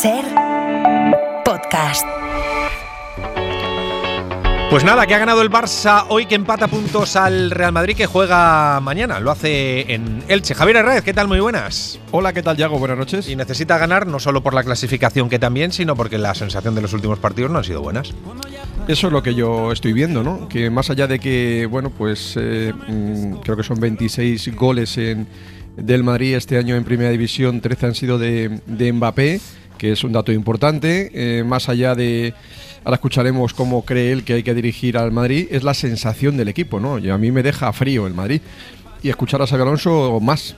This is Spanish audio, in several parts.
SER Podcast. Pues nada, que ha ganado el Barça hoy, que empata puntos al Real Madrid, que juega mañana. Lo hace en Elche. Javier Herrera, ¿qué tal? Muy buenas. Hola, ¿qué tal, Yago? Buenas noches. Y necesita ganar no solo por la clasificación, que también, sino porque la sensación de los últimos partidos no han sido buenas. Eso es lo que yo estoy viendo, ¿no? Que más allá de que, bueno, pues creo que son 26 goles del Madrid este año en Primera División, 13 han sido de Mbappé, que es un dato importante. Más allá de… Ahora escucharemos cómo cree él que hay que dirigir al Madrid. Es la sensación del equipo, ¿no? Y a mí me deja frío el Madrid. Y escuchar a Xabi Alonso más.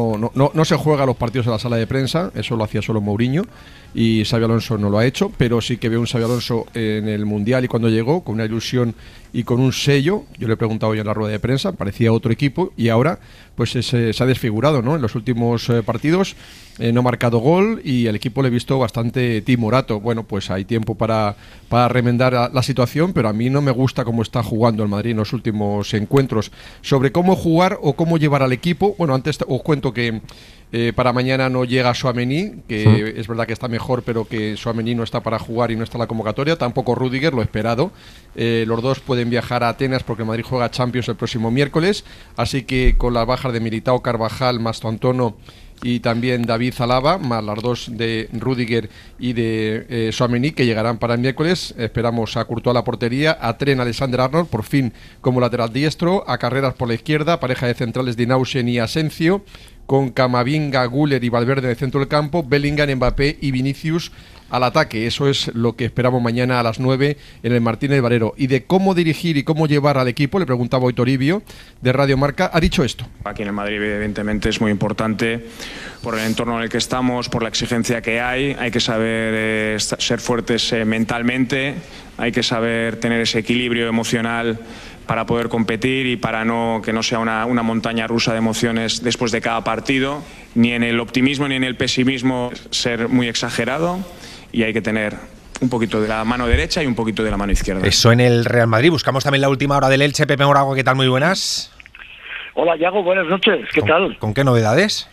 No se juega los partidos en la sala de prensa. Eso lo hacía solo Mourinho. Y Xabi Alonso no lo ha hecho. Pero sí que veo un Xabi Alonso en el Mundial y cuando llegó, con una ilusión y con un sello. Yo le he preguntado hoy en la rueda de prensa. Parecía otro equipo. Y ahora pues se ha desfigurado, ¿no? En los últimos partidos no ha marcado gol y el equipo le he visto bastante timorato. Bueno, pues hay tiempo para remendar la situación, pero a mí no me gusta cómo está jugando el Madrid en los últimos encuentros. Sobre cómo jugar o cómo llevar al equipo, bueno, antes os cuento que para mañana no llega Tchouaméni, que es verdad que está mejor, pero que Tchouaméni no está para jugar y no está en la convocatoria, tampoco Rüdiger, lo esperado. Los dos pueden viajar a Atenas porque el Madrid juega Champions el próximo miércoles, así que con las bajas de Militao, Carvajal, Mastantuono y también David Alaba, más las dos de Rüdiger y de Tchouaméni, que llegarán para el miércoles. Esperamos a Courtois a la portería, a Trent Alexander-Arnold, por fin como lateral diestro, a Carreras por la izquierda, pareja de centrales de Nausen y Asensio, con Camavinga, Güler y Valverde en el centro del campo, Bellingham, Mbappé y Vinicius al ataque. Eso es lo que esperamos mañana a las 9 en el Martínez Valero. Y de cómo dirigir y cómo llevar al equipo, le preguntaba hoy Toribio, de Radio Marca, ha dicho esto. Aquí en el Madrid evidentemente es muy importante por el entorno en el que estamos, por la exigencia que hay que saber ser fuertes mentalmente, hay que saber tener ese equilibrio emocional para poder competir y para que no sea una montaña rusa de emociones después de cada partido, ni en el optimismo ni en el pesimismo ser muy exagerado, y hay que tener un poquito de la mano derecha y un poquito de la mano izquierda. Eso en el Real Madrid. Buscamos también la última hora del Elche. Pepe Morago, ¿qué tal? Muy buenas. Hola, Yago, buenas noches. ¿Qué tal? ¿Con qué novedades?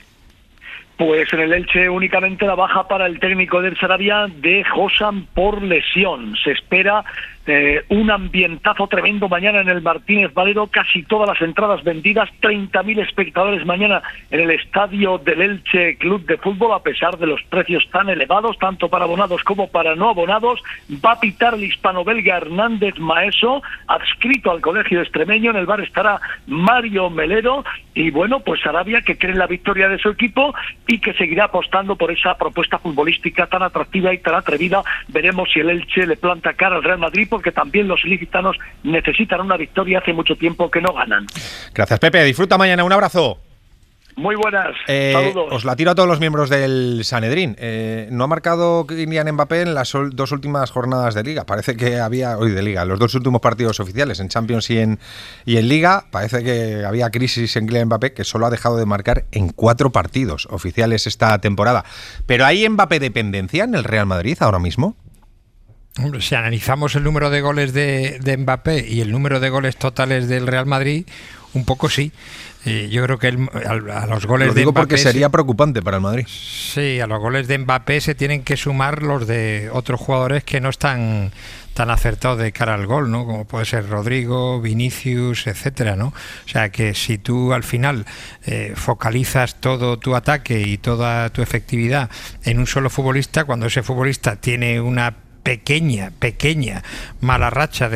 Pues en el Elche únicamente la baja para el técnico del Sarabia de Josan por lesión. Se espera un ambientazo tremendo mañana en el Martínez Valero, casi todas las entradas vendidas, 30.000 espectadores mañana en el estadio del Elche Club de Fútbol, a pesar de los precios tan elevados, tanto para abonados como para no abonados. Va a pitar el hispano-belga Hernández Maeso, adscrito al colegio extremeño. En el bar estará Mario Melero, y bueno, pues Sarabia, que cree en la victoria de su equipo y que seguirá apostando por esa propuesta futbolística tan atractiva y tan atrevida. Veremos si el Elche le planta cara al Real Madrid, porque también los ilicitanos necesitan una victoria, hace mucho tiempo que no ganan. Gracias, Pepe. Disfruta mañana. Un abrazo. Muy buenas, saludos. Os la tiro a todos los miembros del Sanedrín. No ha marcado Kylian Mbappé en las dos últimas jornadas de Liga. Parece que había, hoy de Liga, los dos últimos partidos oficiales, en Champions y en Liga. Parece que había crisis en Kylian Mbappé, que solo ha dejado de marcar en 4 partidos oficiales esta temporada. ¿Pero hay Mbappé dependencia en el Real Madrid ahora mismo? Hombre, si analizamos el número de goles de Mbappé y el número de goles totales del Real Madrid, un poco sí. Yo creo que a los goles de Mbappé… Lo digo porque sería preocupante para el Madrid. Sí, a los goles de Mbappé se tienen que sumar los de otros jugadores que no están tan acertados de cara al gol, ¿no? Como puede ser Rodrigo, Vinicius, etcétera, ¿no? O sea que si tú al final focalizas todo tu ataque y toda tu efectividad en un solo futbolista, cuando ese futbolista tiene una pequeña mala racha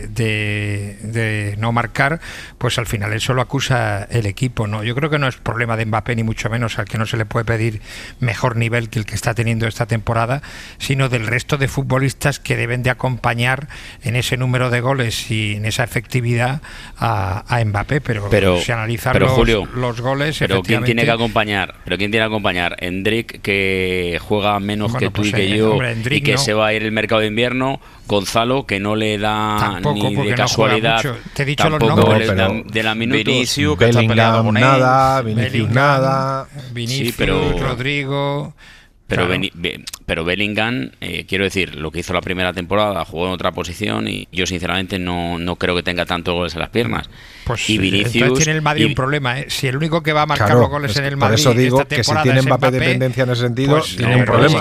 de no marcar, pues al final eso lo acusa el equipo, ¿no? Yo creo que no es problema de Mbappé, ni mucho menos, al que no se le puede pedir mejor nivel que el que está teniendo esta temporada, sino del resto de futbolistas que deben de acompañar en ese número de goles y en esa efectividad a Mbappé, pero si analizar los goles… Pero ¿quién tiene que acompañar? Endrick, que juega menos que tú y que yo, y que se va a ir el mercado de invierno. Gonzalo, que no le da tampoco, ni de casualidad. No, te he dicho los nombres. De la minutos. Vinicius, que está peleado con él. Vinicius, Rodrigo, Pero, pero Bellingham, quiero decir, lo que hizo la primera temporada, jugó en otra posición y yo sinceramente no creo que tenga tantos goles en las piernas. Pues y Vinicius, entonces tiene el Madrid un problema, ¿eh? Si el único que va a marcar los goles en el Madrid, por eso digo esta que si temporada tiene es Mbappé Mbappé, dependencia en ese sentido, pues tiene un problema.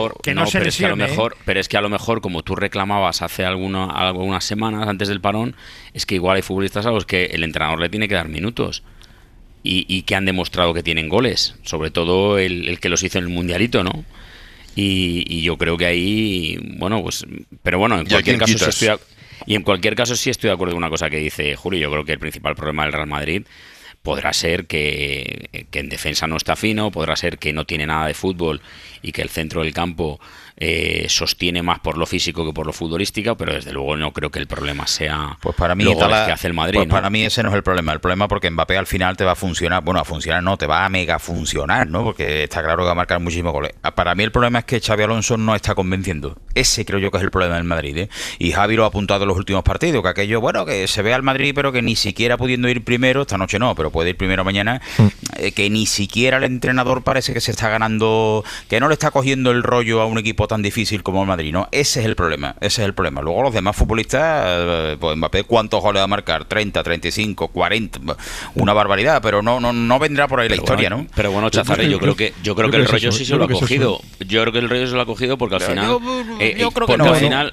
Pero es que a lo mejor, hace algunas semanas antes del parón, es que igual hay futbolistas a los que el entrenador le tiene que dar minutos. Y que han demostrado que tienen goles, sobre todo el que los hizo en el Mundialito, ¿no? Y yo creo que ahí, bueno, pues, pero bueno, en cualquier caso sí estoy de acuerdo con una cosa que dice Julio. Yo creo que el principal problema del Real Madrid podrá ser que en defensa no está fino, podrá ser que no tiene nada de fútbol y que el centro del campo sostiene más por lo físico que por lo futbolístico, pero desde luego no creo que el problema sea pues para mí los goles que hace el Madrid. Pues ¿no? Para mí ese no es el problema. El problema porque Mbappé al final te va a funcionar, te va a mega funcionar, ¿no? Porque está claro que va a marcar muchísimos goles. Para mí el problema es que Xabi Alonso no está convenciendo. Ese creo yo que es el problema del Madrid, ¿eh? Y Javi lo ha apuntado en los últimos partidos, que aquello, bueno, que se ve al Madrid, pero que ni siquiera pudiendo ir primero, esta noche no, pero puede ir primero mañana, que ni siquiera el entrenador parece que se está ganando, que no le está cogiendo el rollo a un equipo tan difícil como el Madrid, ¿no? Ese es el problema. Luego los demás futbolistas, pues Mbappé, ¿cuántos goles va a marcar? 30, 35, 40, una barbaridad, pero no vendrá por ahí la historia, ¿no? Pero bueno, Chazarre, yo creo que el rollo sí se lo ha cogido. Yo creo que el rollo se lo ha cogido porque al final, yo creo que no.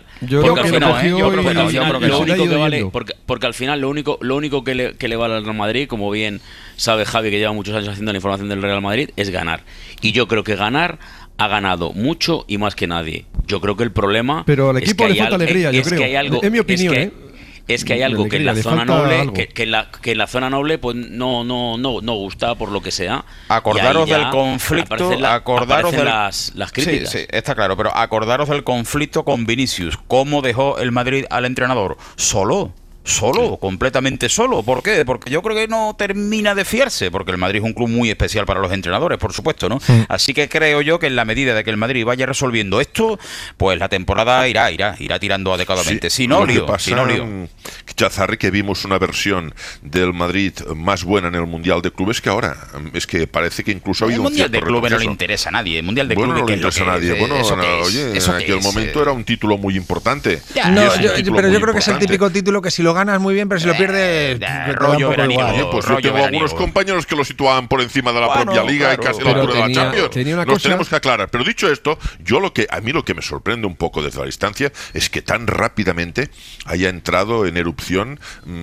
Porque al final lo único que le vale al Real Madrid, como bien sabe Javi, que lleva muchos años haciendo la información del Real Madrid, es ganar. Y yo creo que ganar ha ganado mucho y más que nadie. Yo creo que el problema pero al equipo le falta alegría, yo creo. Que hay algo, es mi opinión, es que hay algo que en la zona noble, que en la zona noble pues no gusta por lo que sea. Acordaros del conflicto, aparecen las críticas. Sí, está claro, pero acordaros del conflicto con Vinicius. ¿Cómo dejó el Madrid al entrenador? Solo, completamente solo. ¿Por qué? Porque yo creo que no termina de fiarse, porque el Madrid es un club muy especial para los entrenadores, por supuesto, ¿no? Sí. Así que creo yo que en la medida de que el Madrid vaya resolviendo esto, pues la temporada irá tirando adecuadamente. Sí, si no lío. Chazarri, que vimos una versión del Madrid más buena en el Mundial de Clubes que ahora. Es que parece que incluso había un Mundial de Clubes no le interesa a nadie. El Mundial de Clubes no le interesa a nadie. En aquel momento era un título muy importante. Pero yo creo que es el típico título que si lo ganas muy bien, pero si lo pierdes, rollo veraniego. Pues yo tengo algunos compañeros que lo situaban por encima de la propia liga y casi a la altura de la Champions. Los tenemos que aclarar. Pero dicho esto, a mí lo que me sorprende un poco desde la distancia es que tan rápidamente haya entrado en erupción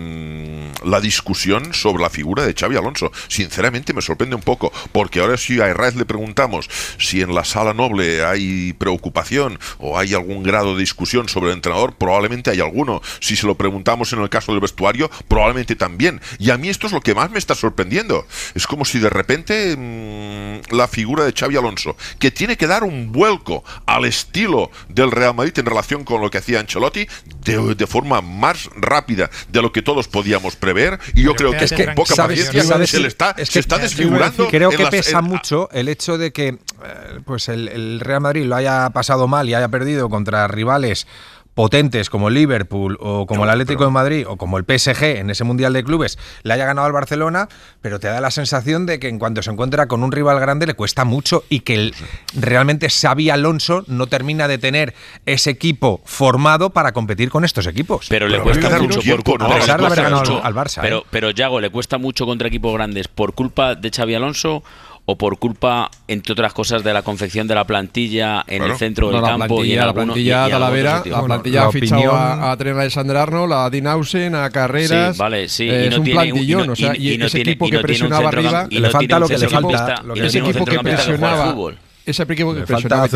la discusión sobre la figura de Xabi Alonso. Sinceramente me sorprende un poco, porque ahora si a Herrera le preguntamos si en la sala noble hay preocupación o hay algún grado de discusión sobre el entrenador, probablemente hay alguno. Si se lo preguntamos en el caso del vestuario, probablemente también. Y a mí esto es lo que más me está sorprendiendo. Es como si de repente la figura de Xabi Alonso, que tiene que dar un vuelco al estilo del Real Madrid en relación con lo que hacía Ancelotti, de forma más rápida de lo que todos podíamos prever, y yo creo que con poca paciencia se está desfigurando. Creo que pesa mucho el hecho de que pues el Real Madrid lo haya pasado mal y haya perdido contra rivales potentes como el Liverpool o como el Atlético de Madrid o como el PSG en ese Mundial de Clubes le haya ganado al Barcelona, pero te da la sensación de que en cuanto se encuentra con un rival grande le cuesta mucho y que realmente Xabi Alonso no termina de tener ese equipo formado para competir con estos equipos. Pero le cuesta mucho a pesar de haber ganado al Barça. Pero Yago, ¿le cuesta mucho contra equipos grandes por culpa de Xabi Alonso o por culpa, entre otras cosas, de la confección de la plantilla en el centro del campo? La plantilla Talavera, la plantilla ha fichado a Trent Alexander-Arnold, a Dean Ausen, a Carreras. Sí, vale, sí. Es un plantillón, y ese equipo que presionaba arriba, le falta lo que le falta. Ese equipo que presionaba, ese equipo que presionaba,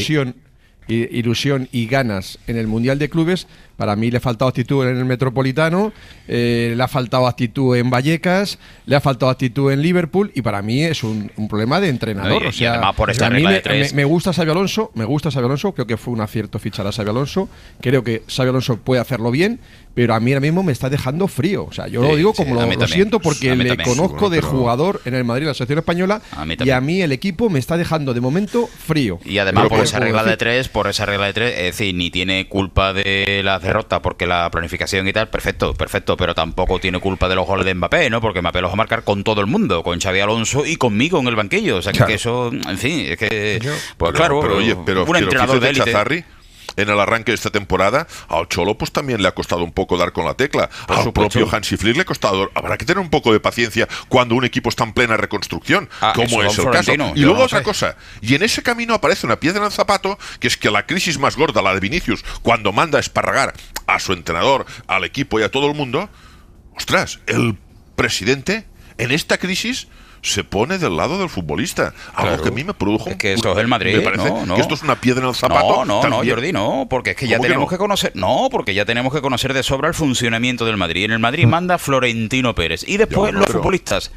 ilusión y ganas en el Mundial de Clubes. Para mí le ha faltado actitud en el Metropolitano, le ha faltado actitud en Vallecas, le ha faltado actitud en Liverpool, y para mí es un problema de entrenador. O sea, además por esta a mí regla de tres. me gusta Xabi Alonso, creo que fue un acierto fichar a Xabi Alonso, creo que Xabi Alonso puede hacerlo bien, pero a mí ahora mismo me está dejando frío. O sea, yo lo digo como lo siento, porque le conozco de jugador en el Madrid, la selección española, y a mí el equipo me está dejando de momento frío. Y además por esa regla de tres, es decir, ni tiene culpa de las derrota porque la planificación y tal, perfecto, pero tampoco tiene culpa de los goles de Mbappé, ¿no? Porque Mbappé los va a marcar con todo el mundo, con Xabi Alonso y conmigo en el banquillo. O sea, que eso, en fin, es que... Pues claro, un entrenador de élite... En el arranque de esta temporada, al Cholo pues también le ha costado un poco dar con la tecla. Al propio Hansi Flick le ha costado. Habrá que tener un poco de paciencia cuando un equipo está en plena reconstrucción, como es el caso. Y luego otra cosa, y en ese camino aparece una piedra en el zapato, que es que la crisis más gorda, la de Vinicius, cuando manda a esparragar a su entrenador, al equipo y a todo el mundo, ostras, el presidente en esta crisis se pone del lado del futbolista, algo que a mí me produjo. Es que eso es el Madrid. Me parece que esto es una piedra en el zapato. No, Jordi, no, porque es que ya tenemos que conocer. No, porque ya tenemos que conocer de sobra el funcionamiento del Madrid. En el Madrid manda Florentino Pérez y después los futbolistas.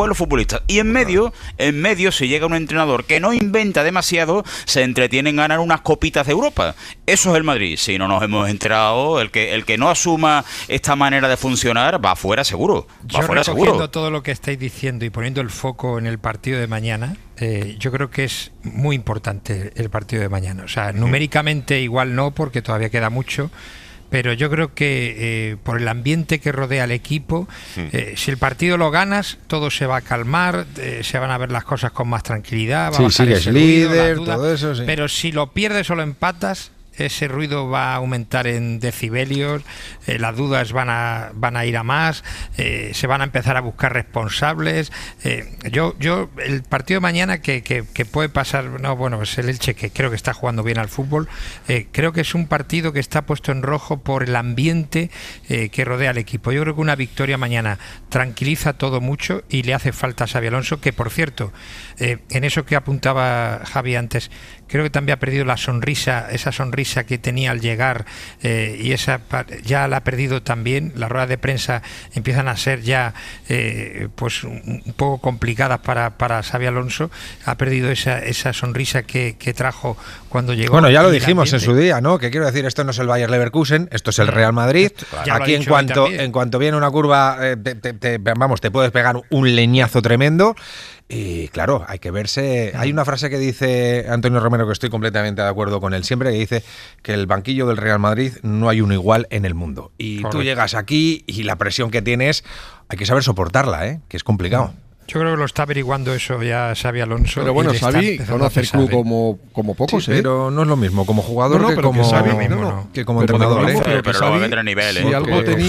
Y en medio, si llega un entrenador que no inventa demasiado, se entretiene en ganar unas copitas de Europa. Eso es el Madrid. Si no nos hemos enterado, el que no asuma esta manera de funcionar va afuera seguro. Recogiendo todo lo que estáis diciendo y poniendo el foco en el partido de mañana, yo creo que es muy importante el partido de mañana. O sea, numéricamente igual no, porque todavía queda mucho, pero yo creo que por el ambiente que rodea al equipo, si el partido lo ganas, todo se va a calmar, se van a ver las cosas con más tranquilidad, va a bajar ese ruido, líder, todo eso, sí. Pero si lo pierdes o lo empatas, ese ruido va a aumentar en decibelios, las dudas van a ir a más, se van a empezar a buscar responsables. Yo el partido de mañana que puede pasar, pues el Elche, que creo que está jugando bien al fútbol, creo que es un partido que está puesto en rojo por el ambiente que rodea al equipo. Yo creo que una victoria mañana tranquiliza todo mucho y le hace falta a Xabi Alonso, que por cierto, en eso que apuntaba Javi antes, creo que también ha perdido esa sonrisa que tenía al llegar, y esa ya la ha perdido también. Las ruedas de prensa empiezan a ser ya pues un poco complicadas para Xabi Alonso. Ha perdido esa sonrisa que trajo cuando llegó. Bueno, ya lo dijimos en su día, ¿no? Que quiero decir, esto no es el Bayer Leverkusen, esto es el Real Madrid. Aquí en cuanto viene una curva, te puedes pegar un leñazo tremendo. Y claro, hay que verse. Hay una frase que dice Antonio Romero, que estoy completamente de acuerdo con él siempre, que dice que el banquillo del Real Madrid no hay uno igual en el mundo. Y correcto. Tú llegas aquí y la presión que tienes hay que saber soportarla, que es complicado. Yo creo que lo está averiguando eso ya Xabi Alonso. Pero bueno, Xabi conoce el club como pocos, sí, pero no es lo mismo como jugador que como entrenador. Pero Xabi, a nivel, si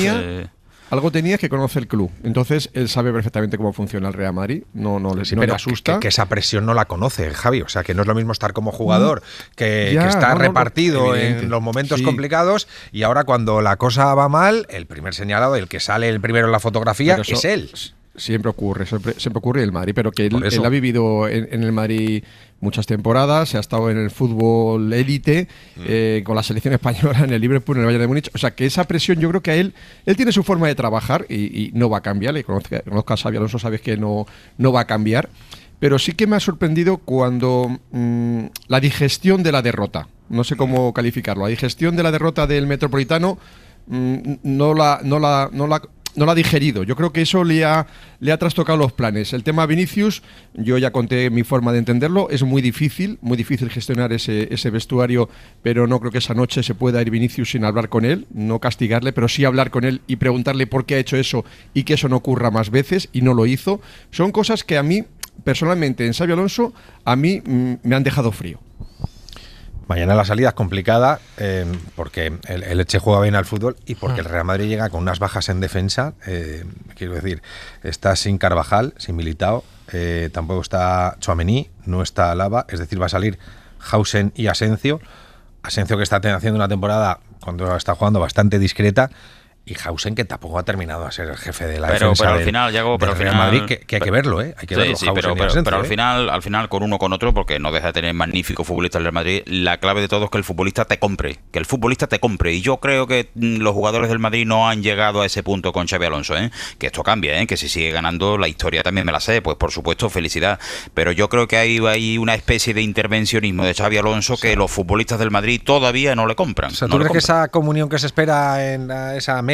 algo tenía es que conoce el club. Entonces, él sabe perfectamente cómo funciona el Real Madrid. No le asusta. Que esa presión no la conoce, Javi. O sea, que no es lo mismo estar como jugador, que está repartido en los momentos complicados, y ahora cuando la cosa va mal, el primer señalado, el que sale el primero en la fotografía, es él. Siempre ocurre en el Madrid, pero que él ha vivido en el Madrid muchas temporadas, ha estado en el fútbol élite, con la selección española, en el Liverpool, en el Bayern de Múnich. O sea, que esa presión, yo creo que a él tiene su forma de trabajar y no va a cambiar. Le conozca a Xabi Alonso, sabes que no va a cambiar. Pero sí que me ha sorprendido cuando la digestión de la derrota, no sé cómo calificarlo, la digestión de la derrota del Metropolitano no la ha digerido. Yo creo que eso le ha trastocado los planes. El tema Vinicius, yo ya conté mi forma de entenderlo, es muy difícil gestionar ese vestuario, pero no creo que esa noche se pueda ir Vinicius sin hablar con él, no castigarle, pero sí hablar con él y preguntarle por qué ha hecho eso y que eso no ocurra más veces, y no lo hizo. Son cosas que a mí, personalmente, en Xabi Alonso, a mí me han dejado frío. Mañana la salida es complicada, porque el Elche juega bien al fútbol y porque el Real Madrid llega con unas bajas en defensa. Quiero decir, está sin Carvajal, sin Militao, tampoco está Tchouaméni, no está Alaba, es decir, va a salir Hausen y Asensio, que está haciendo una temporada, cuando está jugando, bastante discreta, y Hausen, que tampoco ha terminado a ser el jefe de la defensa pero al final, Real Madrid, que hay que verlo, hay que verlo. Sí, pero al final con uno con otro, porque no deja de tener magníficos futbolistas del Madrid, la clave de todo es que el futbolista te compre, y yo creo que los jugadores del Madrid no han llegado a ese punto con Xabi Alonso, que esto cambia, que si sigue ganando, la historia también me la sé, pues por supuesto, felicidad, pero yo creo que hay una especie de intervencionismo de Xabi Alonso que los futbolistas del Madrid todavía no le compran. O sea, ¿tú crees que esa comunión que se espera en esa mesa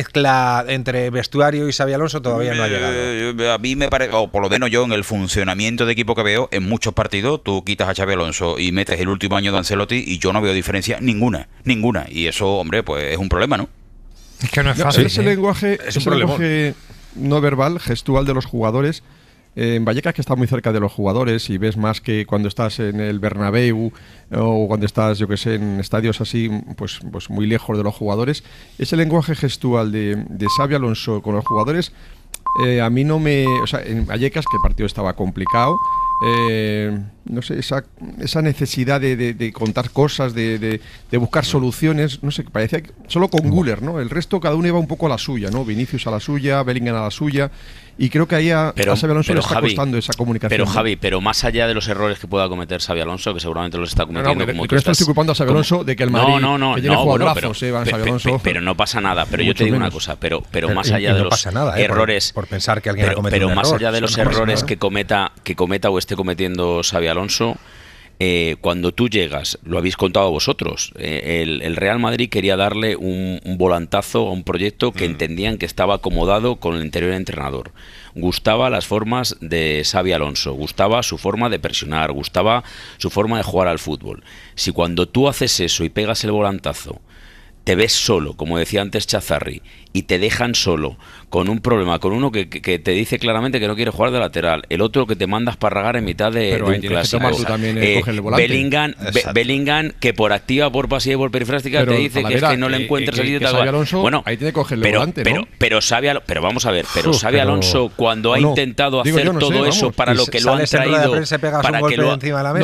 mezcla entre vestuario y Xabi Alonso todavía no ha llegado. A mí me parece, o por lo menos yo en el funcionamiento de equipo que veo, en muchos partidos tú quitas a Xabi Alonso y metes el último año de Ancelotti y yo no veo diferencia ninguna. Y eso, hombre, pues es un problema, ¿no? Es que no es fácil. Ese lenguaje no verbal, gestual de los jugadores. En Vallecas, que está muy cerca de los jugadores y ves más que cuando estás en el Bernabéu o cuando estás, yo que sé, en estadios así, pues muy lejos de los jugadores, ese lenguaje gestual de Xabi Alonso con los jugadores, a mí no me... O sea, en Vallecas, que el partido estaba complicado, no sé, esa necesidad de contar cosas, de buscar soluciones, no sé, parecía que solo con Güler, ¿no? El resto cada uno iba un poco a la suya, ¿no? Vinicius a la suya, Bellingham a la suya, y creo que ahí a Xabi Alonso le está costando esa comunicación. Pero Javi, más allá de los errores que pueda cometer Xabi Alonso, que seguramente los está cometiendo, como tú estoy culpando a Xabi Alonso de que el Madrid que tiene jugadorazos, Xabi Alonso. Pero no pasa nada, pero yo te digo una cosa, pero más allá de los errores, por pensar que alguien comete un error, más allá de los errores que cometa o esté cometiendo Xabi Alonso, cuando tú llegas, lo habéis contado vosotros, el Real Madrid quería darle un volantazo a un proyecto que entendían que estaba acomodado con el anterior entrenador. Gustaba las formas de Xabi Alonso, gustaba su forma de presionar, gustaba su forma de jugar al fútbol. Si cuando tú haces eso y pegas el volantazo, te ves solo, como decía antes Chazarri, y te dejan solo con un problema, con uno que te dice claramente que no quiere jugar de lateral, el otro que te manda a esparragar en mitad de un clásico, Bellingham, que por activa, por pasiva y por perifrástica te dice que es que no le encuentras el sitio. Bueno, ahí tiene que cogerle el volante, ¿no? Pero vamos a ver, Xabi Alonso cuando ha intentado hacer todo eso para lo que lo han traído, para que lo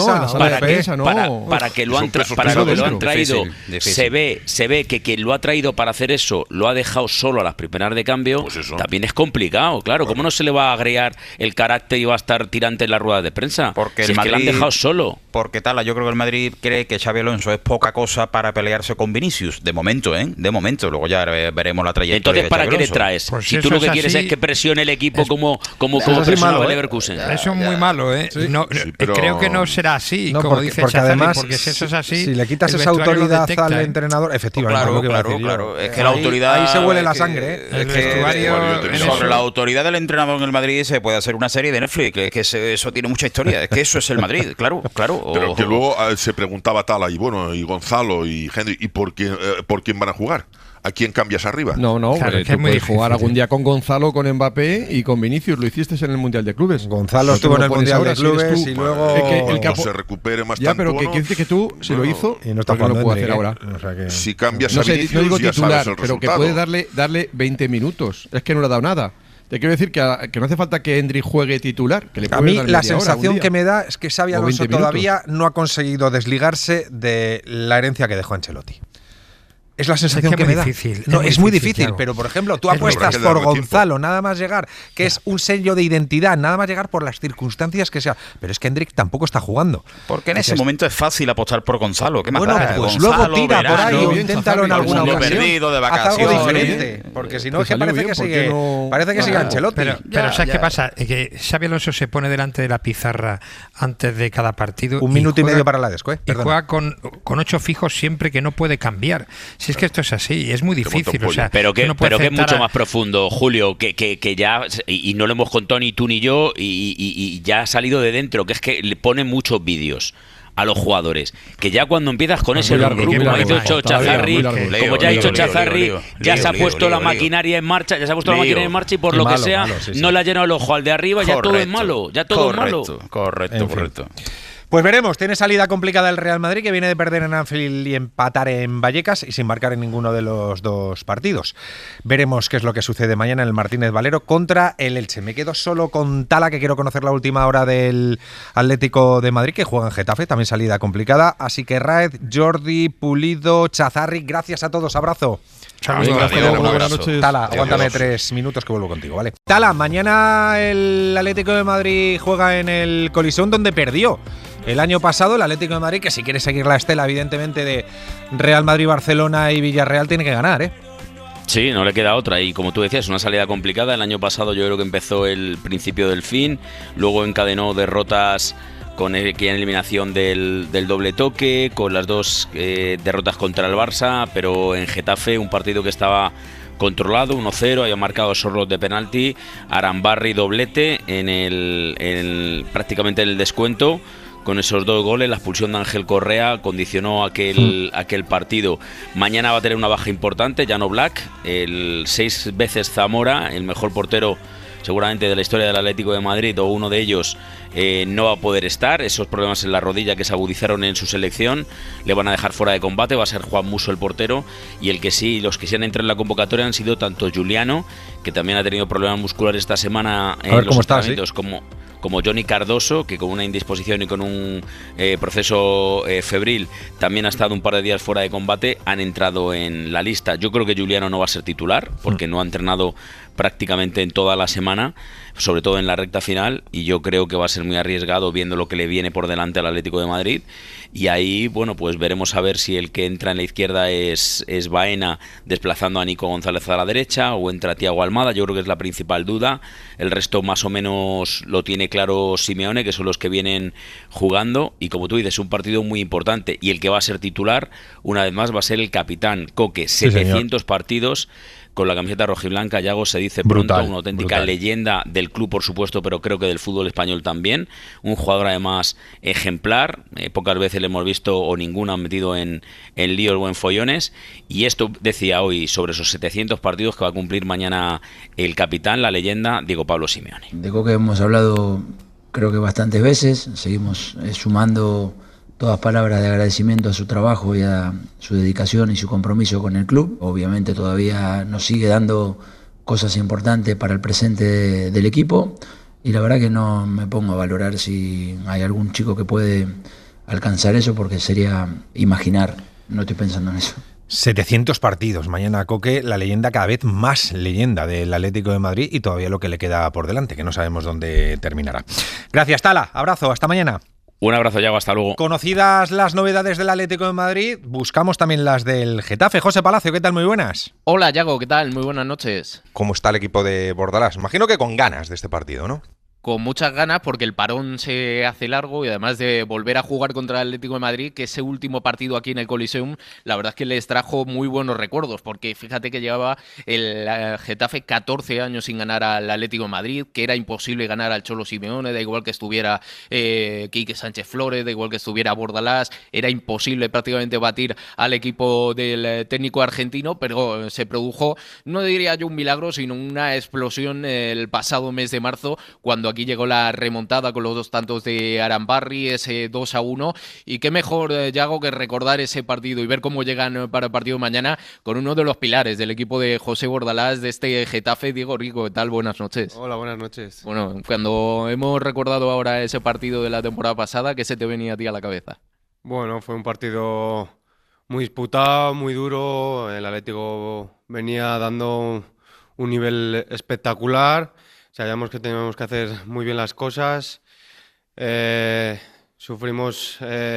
han traído, se ve que quien lo ha traído para hacer eso lo ha dejado solo a las primeras de cambio, pues también es complicado, claro. ¿Cómo no se le va a agregar el carácter y va a estar tirante en la rueda de prensa? Porque si el Madrid, es que lo han dejado solo. Porque yo creo que el Madrid cree que Xabi Alonso es poca cosa para pelearse con Vinicius. De momento, De momento. Luego ya veremos la trayectoria. Entonces, ¿para qué le traes? Pues si tú lo que quieres es que presione el equipo como presionaba el Leverkusen. Eso es muy malo, ¿eh? Sí, pero creo que no será así, como dice porque Chazarri, además, porque si eso es así, si le quitas esa autoridad al entrenador, efectivamente. Claro. Es que la autoridad... Ahí se huele la sangre, sobre la autoridad del entrenador en el Madrid se puede hacer una serie de Netflix, que eso tiene mucha historia. Es que eso es el Madrid, claro. Pero que luego se preguntaba Tala y Gonzalo y Henry, ¿y por quién van a jugar? ¿A quién cambias arriba? No, claro, tú puedes jugar algún día con Gonzalo, con Mbappé y con Vinicius. Lo hiciste en el Mundial de Clubes. Gonzalo estuvo en el Mundial de Clubes y luego... el se recupere más ya, pero que dice que tú, si lo hizo, y no está no lo puede hacer ahora. O sea que... Si cambias a Vinicius, no digo titular, pero que puede darle 20 minutos. Es que no le ha dado nada. Te quiero decir que no hace falta que Endrick juegue titular. Que le a mí la sensación que me da es que Xabi Alonso todavía no ha conseguido desligarse de la herencia que dejó Ancelotti. Es la sensación que me da. Es muy difícil, claro. Pero por ejemplo, tú apuestas por Gonzalo, nada más llegar, que es un sello de identidad, nada más llegar por las circunstancias que sea. Pero es que Endrick tampoco está jugando. Porque en ese momento es fácil apostar por Gonzalo. ¿Qué más da? Pues Gonzalo, luego tira por ahí o inténtalo en alguna ocasión. Perdido de vacaciones. Haz algo diferente. Porque si no, es que parece que sigue Ancelotti. Pero ¿sabes qué pasa? Que Xabi Alonso se pone delante de la pizarra antes de cada partido. Un minuto y medio para la desco, y juega con 8 fijos siempre que no puede cambiar. Si es que esto es así. Es muy difícil, o sea, pero que es mucho más profundo, Julio, que ya, y no lo hemos contado ni tú ni yo, y ya ha salido de dentro, que es que le pone muchos vídeos a los jugadores, que ya cuando empiezas con ese grupo, como ha dicho Chazarri, ya se ha puesto la maquinaria en marcha, y por lo que sea, no le ha llenado el ojo al de arriba, ya todo es malo, Correcto. Pues veremos, tiene salida complicada el Real Madrid, que viene de perder en Anfield y empatar en Vallecas y sin marcar en ninguno de los dos partidos. Veremos qué es lo que sucede mañana en el Martínez Valero contra el Elche. Me quedo solo con Tala, que quiero conocer la última hora del Atlético de Madrid, que juega en Getafe, también salida complicada. Así que Raed, Jordi, Pulido, Chazarri, gracias a todos, abrazo. Buenas noches. Tala, aguántame 3 minutos que vuelvo contigo, ¿vale? Tala, mañana el Atlético de Madrid juega en el Colisón, donde perdió el año pasado el Atlético de Madrid, que si quiere seguir la estela, evidentemente, de Real Madrid, Barcelona y Villarreal, tiene que ganar, ¿eh? Sí, no le queda otra. Y como tú decías, una salida complicada. El año pasado yo creo que empezó el principio del fin, luego encadenó derrotas con aquella eliminación del doble toque, con las dos derrotas contra el Barça, pero en Getafe un partido que estaba controlado, 1-0, había marcado Sorloth de penalti, Arambarri doblete prácticamente en el descuento. Con esos 2 goles, la expulsión de Ángel Correa condicionó aquel partido. Mañana va a tener una baja importante, Jan Oblak, el 6 veces Zamora, el mejor portero seguramente de la historia del Atlético de Madrid, o uno de ellos, no va a poder estar. Esos problemas en la rodilla que se agudizaron en su selección le van a dejar fuera de combate. Va a ser Juan Musso el portero, y los que sí han entrado en la convocatoria han sido tanto Juliano, que también ha tenido problemas musculares esta semana en los entrenamientos, como Johnny Cardoso, que con una indisposición y con un proceso febril también ha estado un par de días fuera de combate, han entrado en la lista. Yo creo que Juliano no va a ser titular, porque no ha entrenado prácticamente en toda la semana, sobre todo en la recta final, y yo creo que va a ser muy arriesgado viendo lo que le viene por delante al Atlético de Madrid. Y ahí, bueno, pues veremos a ver si el que entra en la izquierda es Baena, desplazando a Nico González a la derecha, o entra Thiago Almada. Yo creo que es la principal duda. El resto más o menos lo tiene claro Simeone, que son los que vienen jugando, y como tú dices, un partido muy importante, y el que va a ser titular una vez más va a ser el capitán Coque. 700 partidos con la camiseta rojiblanca, Yago, se dice pronto, una auténtica leyenda del club, por supuesto, pero creo que del fútbol español también. Un jugador además ejemplar, pocas veces le hemos visto, o ninguna, metido en líos o en follones. Y esto decía hoy sobre esos 700 partidos que va a cumplir mañana el capitán, la leyenda, Diego Pablo Simeone. De Coque hemos hablado creo que bastantes veces, seguimos sumando todas palabras de agradecimiento a su trabajo y a su dedicación y su compromiso con el club. Obviamente todavía nos sigue dando cosas importantes para el presente del equipo, y la verdad que no me pongo a valorar si hay algún chico que puede alcanzar eso, porque sería imaginar, no estoy pensando en eso. 700 partidos, mañana Coque, la leyenda, cada vez más leyenda del Atlético de Madrid, y todavía lo que le queda por delante, que no sabemos dónde terminará. Gracias, Tala, abrazo, hasta mañana. Un abrazo, Yago, hasta luego. Conocidas las novedades del Atlético de Madrid, buscamos también las del Getafe. José Palacio, ¿qué tal? Muy buenas. Hola, Yago, ¿qué tal? Muy buenas noches. ¿Cómo está el equipo de Bordalás? Imagino que con ganas de este partido, ¿no? Con muchas ganas, porque el parón se hace largo, y además de volver a jugar contra el Atlético de Madrid, que ese último partido aquí en el Coliseum, la verdad es que les trajo muy buenos recuerdos, porque fíjate que llevaba el Getafe 14 años sin ganar al Atlético de Madrid, que era imposible ganar al Cholo Simeone, da igual que estuviera Quique Sánchez Flores, da igual que estuviera Bordalás, era imposible prácticamente batir al equipo del técnico argentino, pero se produjo, no diría yo un milagro, sino una explosión el pasado mes de marzo, cuando aquí llegó la remontada con los 2 tantos de Arambarri, ese 2-1, y qué mejor, Yago, que recordar ese partido y ver cómo llegan para el partido de mañana con uno de los pilares del equipo de José Bordalás, de este Getafe. Diego Rico, ¿qué tal? Buenas noches. Hola, buenas noches. Bueno, cuando hemos recordado ahora ese partido de la temporada pasada, ¿qué se te venía a ti a la cabeza? Bueno, fue un partido muy disputado, muy duro. El Atlético venía dando un nivel espectacular. Sabíamos que teníamos que hacer muy bien las cosas. Sufrimos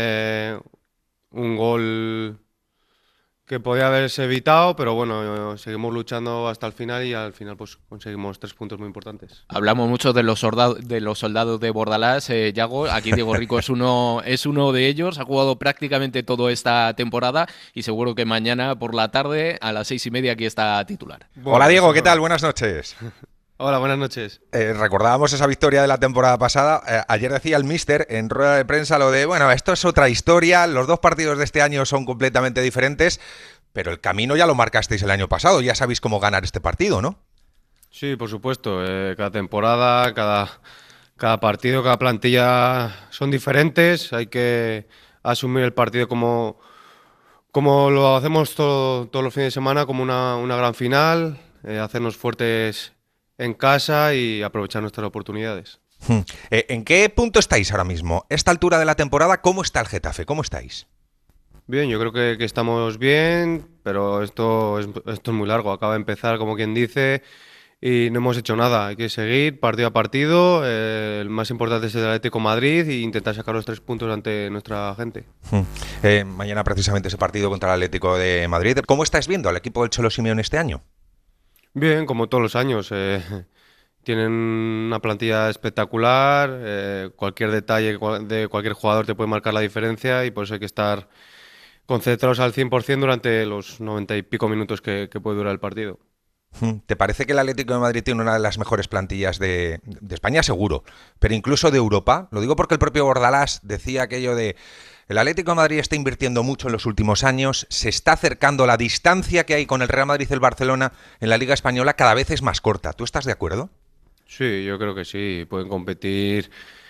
un gol que podía haberse evitado, pero bueno, seguimos luchando hasta el final, y al final pues conseguimos 3 puntos muy importantes. Hablamos mucho de los soldados de Bordalás, Yago. Aquí Diego Rico es uno de ellos. Ha jugado prácticamente toda esta temporada, y seguro que mañana por la tarde a las 6:30 aquí está titular. Bueno, hola Diego, ¿qué tal? Buenas noches. Hola, buenas noches. Recordábamos esa victoria de la temporada pasada. Ayer decía el míster en rueda de prensa lo de, bueno, esto es otra historia, los 2 partidos de este año son completamente diferentes, pero el camino ya lo marcasteis el año pasado, ya sabéis cómo ganar este partido, ¿no? Sí, por supuesto. Cada temporada, cada partido, cada plantilla son diferentes. Hay que asumir el partido como lo hacemos todos los fines de semana, como una gran final, hacernos fuertes en casa y aprovechar nuestras oportunidades. ¿En qué punto estáis ahora mismo? Esta altura de la temporada, ¿cómo está el Getafe? ¿Cómo estáis? Bien, yo creo que estamos bien, pero esto es muy largo. Acaba de empezar, como quien dice, y no hemos hecho nada. Hay que seguir partido a partido. El más importante es el Atlético de Madrid, e intentar sacar los 3 puntos ante nuestra gente. Mañana precisamente ese partido contra el Atlético de Madrid. ¿Cómo estáis viendo al equipo del Cholo Simeone este año? Bien, como todos los años. Tienen una plantilla espectacular. Cualquier detalle de cualquier jugador te puede marcar la diferencia, y por eso hay que estar concentrados al 100% durante los 90 y pico minutos que puede durar el partido. ¿Te parece que el Atlético de Madrid tiene una de las mejores plantillas de España? Seguro, pero incluso de Europa. Lo digo porque el propio Bordalás decía aquello de: el Atlético de Madrid está invirtiendo mucho en los últimos años, se está acercando, la distancia que hay con el Real Madrid y el Barcelona en la Liga Española cada vez es más corta. ¿Tú estás de acuerdo? Sí, yo creo que sí. Pueden competir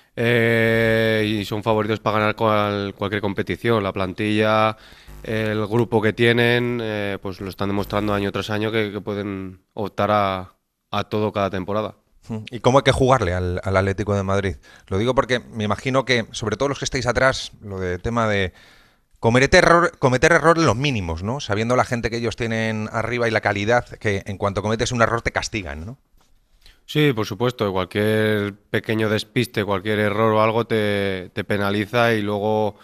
y son favoritos para ganar cualquier competición. La plantilla, el grupo que tienen, pues lo están demostrando año tras año que pueden optar a todo cada temporada. ¿Y cómo hay que jugarle al Atlético de Madrid? Lo digo porque me imagino que, sobre todo los que estáis atrás, lo de tema de cometer errores los mínimos, ¿no? Sabiendo la gente que ellos tienen arriba y la calidad, que en cuanto cometes un error te castigan, ¿no? Sí, por supuesto. Cualquier pequeño despiste, cualquier error o algo te penaliza y luego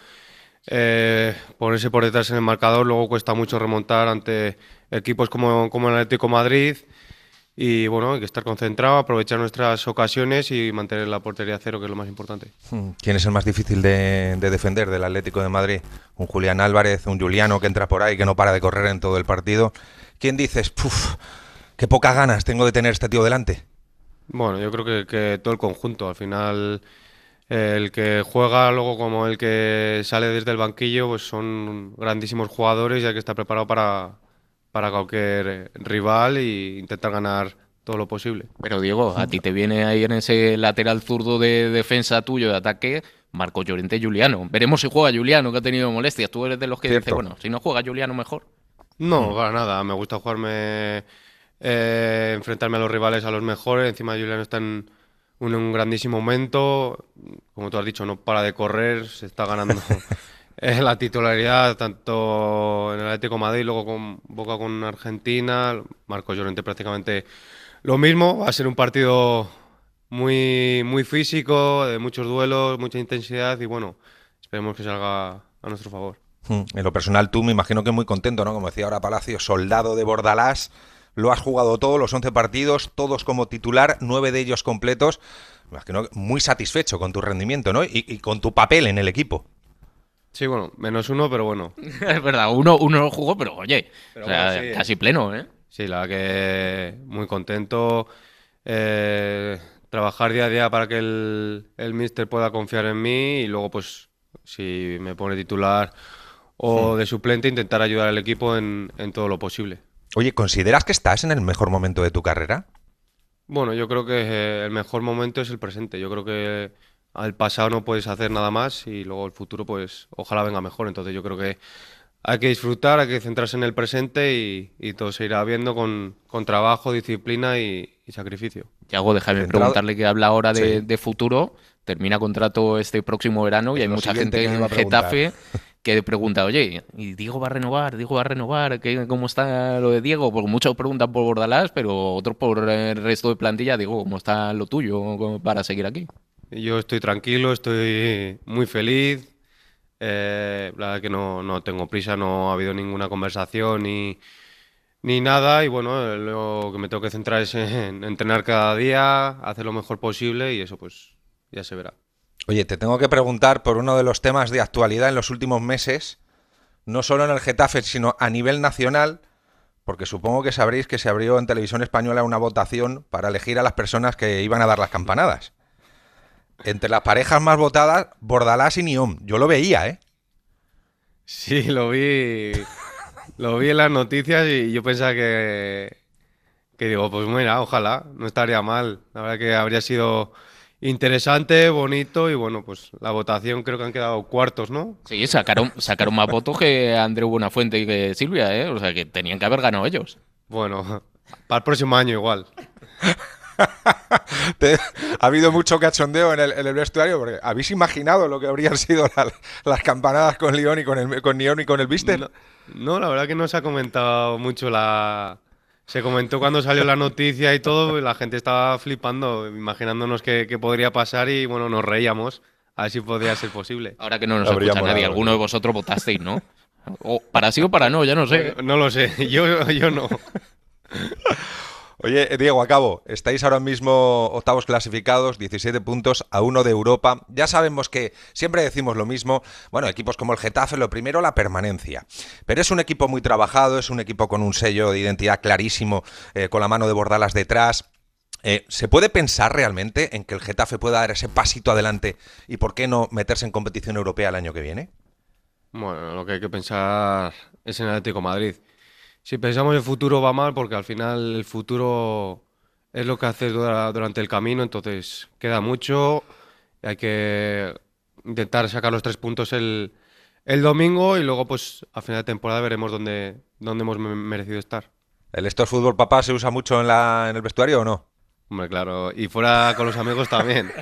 ponerse por detrás en el marcador luego cuesta mucho remontar ante equipos como el Atlético de Madrid. Y bueno, hay que estar concentrado, aprovechar nuestras ocasiones y mantener la portería a cero, que es lo más importante. ¿Quién es el más difícil de defender del Atlético de Madrid? Un Julián Álvarez, un Juliano que entra por ahí, que no para de correr en todo el partido. ¿Quién dices, qué pocas ganas tengo de tener este tío delante? Bueno, yo creo que todo el conjunto. Al final, el que juega luego como el que sale desde el banquillo, pues son grandísimos jugadores y hay que estar preparado para cualquier rival e intentar ganar todo lo posible. Pero Diego, a ti te viene ahí en ese lateral zurdo de defensa tuyo de ataque Marcos Llorente y Juliano. Veremos si juega Juliano, que ha tenido molestias. Tú eres de los que dice, bueno, si no juega Juliano mejor. No, para nada. Me gusta jugarme, enfrentarme a los rivales, a los mejores. Encima Juliano está en un grandísimo momento. Como tú has dicho, no para de correr, se está ganando la titularidad tanto en el Atlético de Madrid, luego con Boca, con Argentina. Marcos Llorente prácticamente lo mismo. Va a ser un partido muy, muy físico, de muchos duelos, mucha intensidad y bueno, esperemos que salga a nuestro favor. En lo personal tú me imagino que muy contento, ¿no? Como decía ahora Palacio, soldado de Bordalás, lo has jugado todo, los 11 partidos, todos como titular, 9 de ellos completos. Me imagino muy satisfecho con tu rendimiento, ¿no? Y con tu papel en el equipo. Sí, bueno, -1, pero bueno. Es verdad, uno lo jugó, pero oye, pero o sea, bueno, sí, casi pleno, ¿eh? Sí, la verdad que muy contento. Trabajar día a día para que el míster pueda confiar en mí y luego, pues, si me pone titular o de suplente, intentar ayudar al equipo en todo lo posible. Oye, ¿consideras que estás en el mejor momento de tu carrera? Bueno, yo creo que el mejor momento es el presente. Yo creo que al pasado no puedes hacer nada más y luego el futuro, pues, ojalá venga mejor. Entonces yo creo que hay que disfrutar, hay que centrarse en el presente y todo se irá viendo con trabajo, disciplina y sacrificio. Yago, déjame preguntarle que habla ahora de futuro. Termina contrato este próximo verano y hay mucha gente en Getafe que pregunta, oye, ¿y Diego va a renovar? ¿Cómo está lo de Diego? Porque muchos preguntan por Bordalás, pero otros por el resto de plantilla. Digo, ¿cómo está lo tuyo para seguir aquí? Yo estoy tranquilo, estoy muy feliz. La verdad que no tengo prisa, no ha habido ninguna conversación ni nada. Y bueno, lo que me tengo que centrar es en entrenar cada día, hacer lo mejor posible y eso pues ya se verá. Oye, te tengo que preguntar por uno de los temas de actualidad en los últimos meses, no solo en el Getafe, sino a nivel nacional, porque supongo que sabréis que se abrió en Televisión Española una votación para elegir a las personas que iban a dar las campanadas. Entre las parejas más votadas, Bordalás y Niom. Yo lo veía, ¿eh? Sí, lo vi en las noticias y yo pensaba que digo, pues mira, ojalá, no estaría mal. La verdad que habría sido interesante, bonito y bueno, pues la votación creo que han quedado cuartos, ¿no? Sí, sacaron más votos que Andreu Buenafuente y que Silvia, ¿eh? O sea, que tenían que haber ganado ellos. Bueno, para el próximo año igual. Ha habido mucho cachondeo en el vestuario porque ¿habéis imaginado lo que habrían sido las campanadas con Lyon y con Niom y con el Víster? No, la verdad que no se ha comentado mucho Se comentó cuando salió la noticia y todo, y la gente estaba flipando, imaginándonos qué podría pasar y bueno, nos reíamos, a ver si podría ser posible. Ahora que no nos escucha nadie, alguno de vosotros votasteis, ¿no? O para sí o para no, ya no sé. No lo sé, yo no. Oye, Diego, acabo. Estáis ahora mismo octavos clasificados, 17 puntos a 1 de Europa. Ya sabemos que siempre decimos lo mismo. Bueno, equipos como el Getafe, lo primero, la permanencia. Pero es un equipo muy trabajado, es un equipo con un sello de identidad clarísimo, con la mano de Bordalas detrás. ¿Se puede pensar realmente en que el Getafe pueda dar ese pasito adelante y por qué no meterse en competición europea el año que viene? Bueno, lo que hay que pensar es en el Atlético de Madrid. Si pensamos en el futuro va mal porque al final el futuro es lo que haces durante el camino, entonces queda mucho. Hay que intentar sacar los 3 puntos el domingo y luego pues a final de temporada veremos dónde hemos merecido estar. ¿El Esto es Fútbol Papá se usa mucho en el vestuario o no? Hombre, claro, y fuera con los amigos también.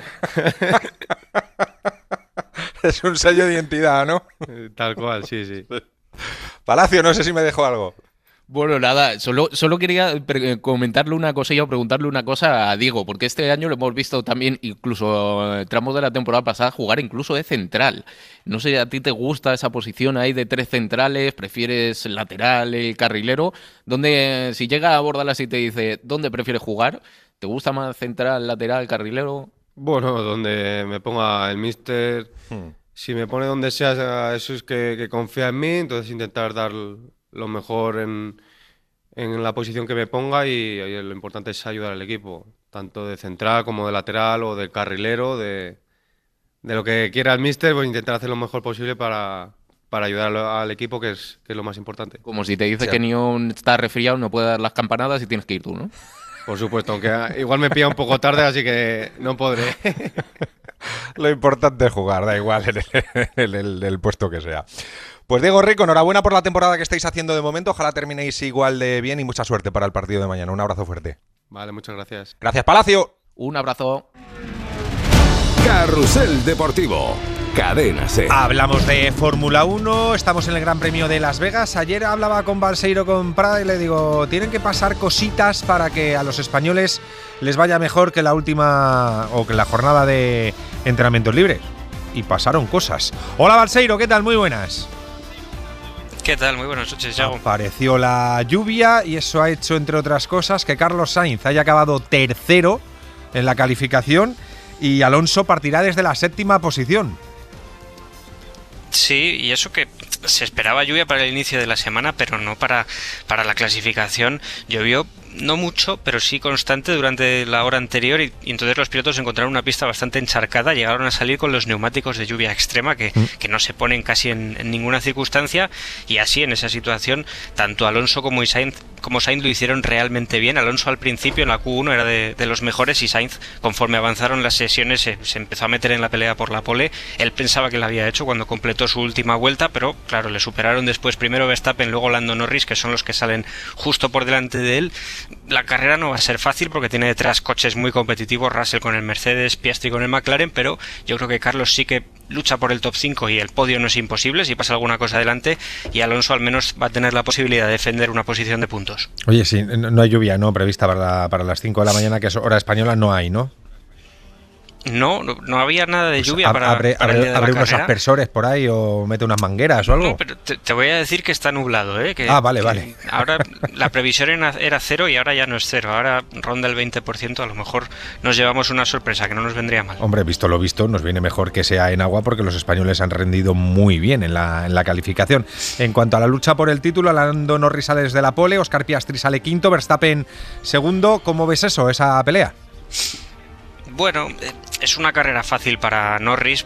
Es un sello de identidad, ¿no? Tal cual, sí. Palacio, no sé si me dejó algo. Bueno, nada, solo quería comentarle una cosa y preguntarle una cosa a Diego, porque este año lo hemos visto también, incluso tramos de la temporada pasada, jugar incluso de central. No sé, ¿a ti te gusta esa posición ahí de 3 centrales? ¿Prefieres lateral, el carrilero? ¿Dónde, si llega a Bordalas y te dice, ¿dónde prefieres jugar? ¿Te gusta más central, lateral, carrilero? Bueno, donde me ponga el míster. Si me pone donde sea, eso es que confía en mí, entonces intentar dar lo mejor en la posición que me ponga y lo importante es ayudar al equipo, tanto de central como de lateral o de carrilero, de lo que quiera el míster, pues intentar hacer lo mejor posible para ayudar al equipo, que es lo más importante. Como si te dice que Nion está resfriado, no puede dar las campanadas y tienes que ir tú, ¿no? Por supuesto, aunque igual me pilla un poco tarde, así que no podré. Lo importante es jugar, da igual el puesto que sea. Pues Diego Rico, enhorabuena por la temporada que estáis haciendo de momento. Ojalá terminéis igual de bien y mucha suerte para el partido de mañana. Un abrazo fuerte. Vale, muchas gracias. Gracias, Palacio. Un abrazo. Carrusel Deportivo. Cadena SER. Hablamos de Fórmula 1, estamos en el Gran Premio de Las Vegas. Ayer hablaba con Balseiro, con Prada, y le digo, tienen que pasar cositas para que a los españoles les vaya mejor que la última o que la jornada de entrenamientos libres. Y pasaron cosas. Hola Balseiro, ¿qué tal? Muy buenas. ¿Qué tal? Muy buenas noches, Yago. Apareció la lluvia y eso ha hecho, entre otras cosas, que Carlos Sainz haya acabado tercero en la calificación y Alonso partirá desde la 7ª posición. Sí, y eso que se esperaba lluvia para el inicio de la semana, pero no para la clasificación. Llovió no mucho, pero sí constante durante la hora anterior y entonces los pilotos encontraron una pista bastante encharcada, llegaron a salir con los neumáticos de lluvia extrema que no se ponen casi en ninguna circunstancia, y así en esa situación tanto Alonso como Sainz lo hicieron realmente bien. Alonso al principio en la Q1 era de los mejores y Sainz, conforme avanzaron las sesiones, se empezó a meter en la pelea por la pole. Él pensaba que la había hecho cuando completó su última vuelta, pero claro, le superaron después primero Verstappen, luego Lando Norris, que son los que salen justo por delante de él. La carrera no va a ser fácil porque tiene detrás coches muy competitivos, Russell con el Mercedes, Piastri con el McLaren, pero yo creo que Carlos sí que lucha por el top 5 y el podio no es imposible si pasa alguna cosa adelante, y Alonso al menos va a tener la posibilidad de defender una posición de puntos. Oye, sí, no hay lluvia, ¿no? Prevista para las 5 de la mañana, que es hora española, no hay, ¿no? No había nada de lluvia para el día de la ¿Abre unos carrera. aspersores por ahí o mete unas mangueras o algo? No, pero te voy a decir que está nublado, ¿eh? Vale. Ahora la previsión era 0 y ahora ya no es 0. Ahora ronda el 20%. A lo mejor nos llevamos una sorpresa que no nos vendría mal. Hombre, visto lo visto, nos viene mejor que sea en agua porque los españoles han rendido muy bien en la calificación. En cuanto a la lucha por el título, Lando Norris sale desde la pole, Oscar Piastri sale quinto, Verstappen segundo. ¿Cómo ves eso, esa pelea? Bueno, es una carrera fácil para Norris,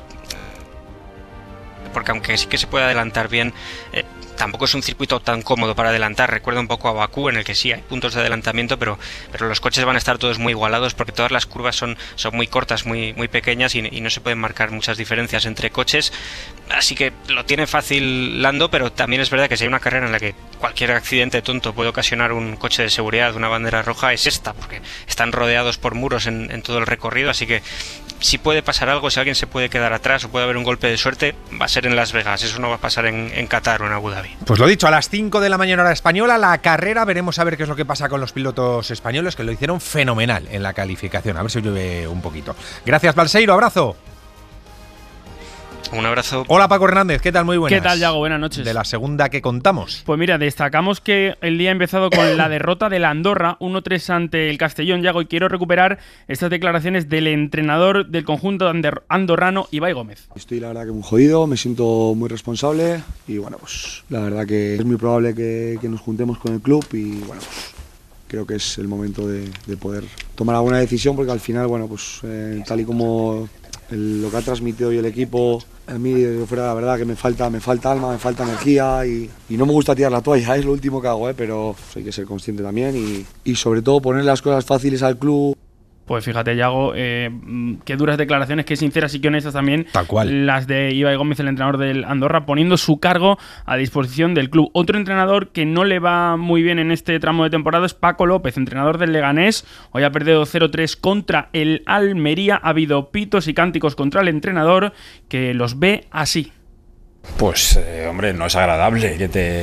porque aunque sí que se puede adelantar bien, tampoco es un circuito tan cómodo para adelantar. Recuerda un poco a Bakú, en el que sí hay puntos de adelantamiento, pero los coches van a estar todos muy igualados porque todas las curvas son muy cortas, muy pequeñas, y no se pueden marcar muchas diferencias entre coches. Así que lo tiene fácil Lando, pero también es verdad que si hay una carrera en la que cualquier accidente tonto puede ocasionar un coche de seguridad, una bandera roja, es esta, porque están rodeados por muros en todo el recorrido. Así que si puede pasar algo, si alguien se puede quedar atrás o puede haber un golpe de suerte, va a ser en Las Vegas. Eso no va a pasar en Qatar o en Abu Dhabi. Pues lo dicho, a las 5 de la mañana hora española, la carrera. Veremos a ver qué es lo que pasa con los pilotos españoles, que lo hicieron fenomenal en la calificación. A ver si llueve un poquito. Gracias, Balseiro. Abrazo. Un abrazo. Hola Paco Hernández, ¿qué tal? Muy buenas. ¿Qué tal, Yago? Buenas noches. De la segunda que contamos. Pues mira, destacamos que el día ha empezado con la derrota de la Andorra, 1-3 ante el Castellón, Yago, y quiero recuperar estas declaraciones del entrenador del conjunto andorrano, Ibai Gómez. Estoy la verdad que muy jodido, me siento muy responsable y bueno, pues la verdad que es muy probable que nos juntemos con el club y bueno, pues creo que es el momento de poder tomar alguna decisión porque al final, bueno, pues tal y como lo que ha transmitido hoy el equipo, a mí fuera la verdad que me falta alma, me falta energía y no me gusta tirar la toalla, es lo último que hago, pero pues hay que ser consciente también y sobre todo poner las cosas fáciles al club. Pues fíjate, Yago, qué duras declaraciones, qué sinceras y qué honestas también. Tal cual. Las de Ibai Gómez, el entrenador del Andorra, poniendo su cargo a disposición del club. Otro entrenador que no le va muy bien en este tramo de temporada es Paco López, entrenador del Leganés. Hoy ha perdido 0-3 contra el Almería. Ha habido pitos y cánticos contra el entrenador, que los ve así. Pues, hombre, no es agradable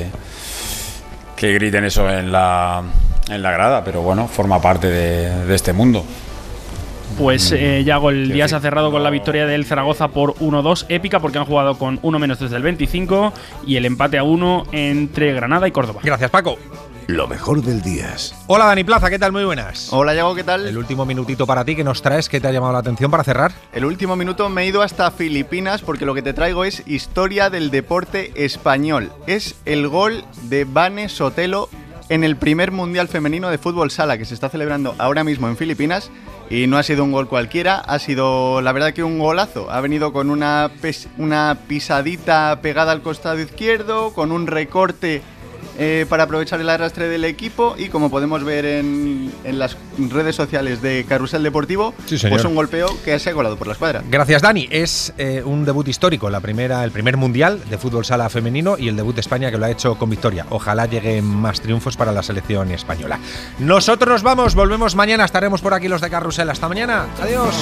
que griten eso en la grada, pero bueno, forma parte de este mundo. Pues Yago, el día se ha cerrado con la victoria del Zaragoza por 1-2, épica porque han jugado con 1 menos desde el 25 y el empate a 1 entre Granada y Córdoba. Gracias, Paco. Lo mejor del día. Hola Dani Plaza, ¿qué tal? Muy buenas. Hola Yago, ¿qué tal? El último minutito para ti, ¿qué nos traes? ¿Qué te ha llamado la atención para cerrar? El último minuto me he ido hasta Filipinas porque lo que te traigo es historia del deporte español. Es el gol de Vane Sotelo en el primer Mundial Femenino de Fútbol Sala que se está celebrando ahora mismo en Filipinas. Y no ha sido un gol cualquiera, ha sido la verdad que un golazo. Ha venido con una pisadita pegada al costado izquierdo, con un recorte para aprovechar el arrastre del equipo y como podemos ver en las redes sociales de Carrusel Deportivo, sí, pues un golpeo que se ha colado por la escuadra. Gracias, Dani. Es un debut histórico, el primer Mundial de Fútbol Sala femenino y el debut de España que lo ha hecho con victoria. Ojalá lleguen más triunfos para la selección española. Nosotros nos vamos, volvemos mañana, estaremos por aquí los de Carrusel. Hasta mañana, adiós.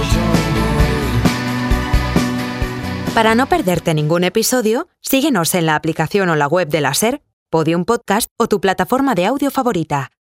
Para no perderte ningún episodio, síguenos en la aplicación o la web de la SER, Podium Podcast o tu plataforma de audio favorita.